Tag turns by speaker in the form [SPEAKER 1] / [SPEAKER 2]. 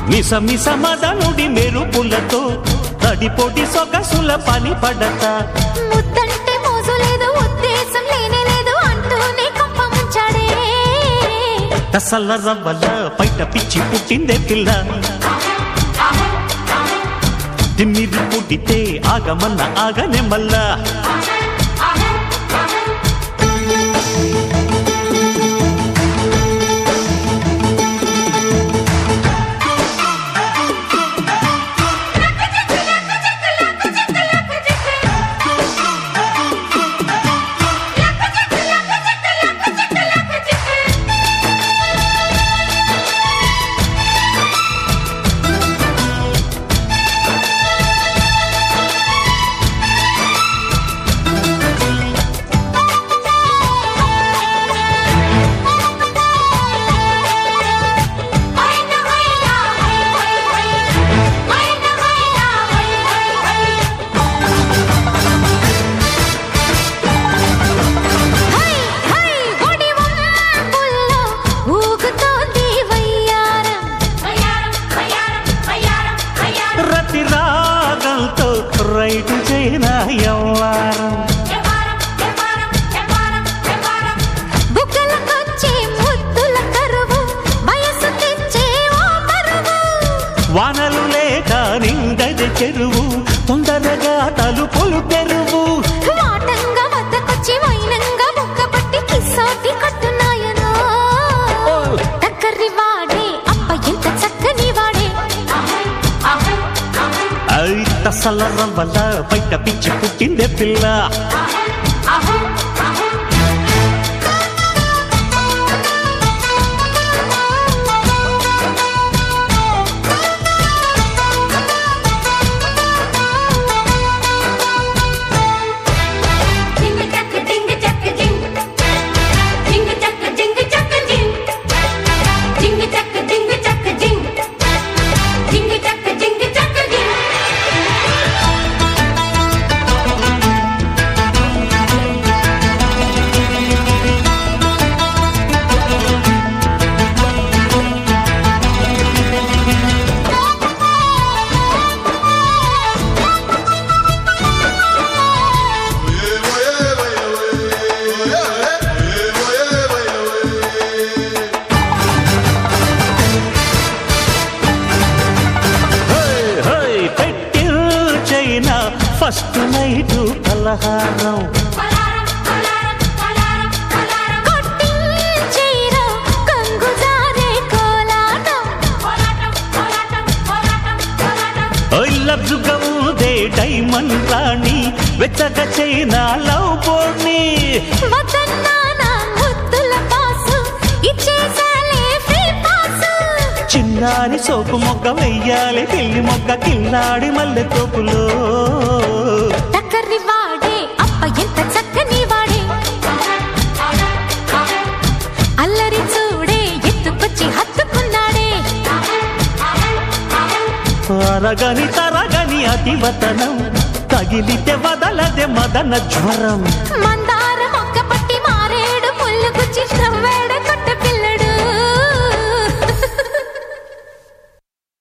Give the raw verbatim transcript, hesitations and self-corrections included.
[SPEAKER 1] మిస మిస మదనుడి మెరుపులతో తడిపొడి సొగసుల పని పడత
[SPEAKER 2] ముద్దంటే మోజు లేదు ఉద్దేశం లేనే లేదు అంటూనే కప్ప ముంచాడే
[SPEAKER 1] తసల్ల రవ్వల పైట పిచ్చి పుట్టిందే పిల్ల తిమ్మిది పుట్టితే ఆగమన్న ఆగనే మల్లా రైటు చైనా యవ్వారం
[SPEAKER 2] బుగ్గలకొచ్చే ముద్దుల కరువు వయసు తెచ్చే ఓ పరువు
[SPEAKER 1] వానలు లేక నిండది చెరువు తొందరగా తలుపులు తెరువు
[SPEAKER 2] వాటంగా వద్దకొచ్చి వైనంగా బుక్క పట్టి కిస్సాటి కట్టున్నాయనో దగ్గరి వాడే అప్ప ఎంత చక్కని వాడే
[SPEAKER 1] తసల రవ్వల బయట పిచ్చి పుట్టిందే పిల్ల ఫస్ట్ నైటు పలహారం లబ్జుగా ఊదే డైమండ్ రాణి వెచ్చగా చైనా లవ్ బోర్ని చిన్నారి సోపు మొగ్గ వెయ్యాలి పిల్లి మొగ్గ కిల్లాడి మల్లె తోపులో
[SPEAKER 2] దగ్గరి వాడే అప్ప ఎంత చక్కని వాడే అల్లరి చూడే ఎత్తుకొచ్చి హత్తుకున్నాడే
[SPEAKER 1] అరగని తరగని అతివతనం తగిలితే వదలదే మదన జ్వరం
[SPEAKER 2] మంద